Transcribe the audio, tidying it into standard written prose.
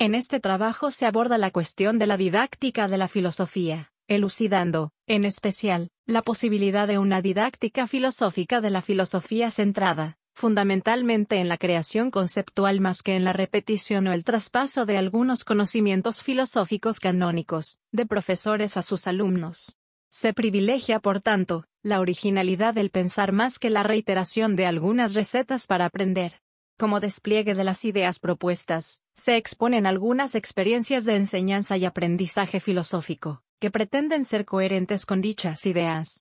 En este trabajo se aborda la cuestión de la didáctica de la filosofía, elucidando, en especial, la posibilidad de una didáctica filosófica de la filosofía centrada, fundamentalmente en la creación conceptual más que en la repetición o el traspaso de algunos conocimientos filosóficos canónicos, de profesores a sus alumnos. Se privilegia, por tanto, la originalidad del pensar más que la reiteración de algunas recetas para aprender. Como despliegue de las ideas propuestas, se exponen algunas experiencias de enseñanza y aprendizaje filosófico, que pretenden ser coherentes con dichas ideas.